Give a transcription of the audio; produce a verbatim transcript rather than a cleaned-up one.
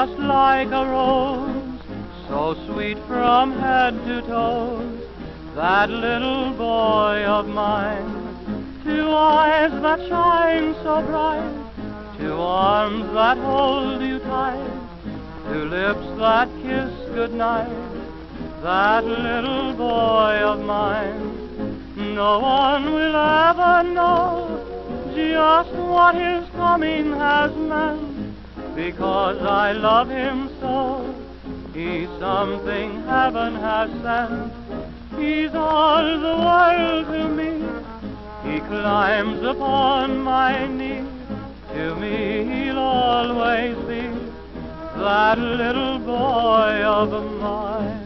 just like a rose, so sweet from head to toes. That little boy of mine, two eyes that shine so bright, two arms that hold you tight, two lips that kiss goodnight. That little boy of mine, no one will ever know just what his coming has meant, because I love him so. He's something heaven has sent. He's all the world to me. He climbs upon my knee. To me he'll always be that little boy of mine.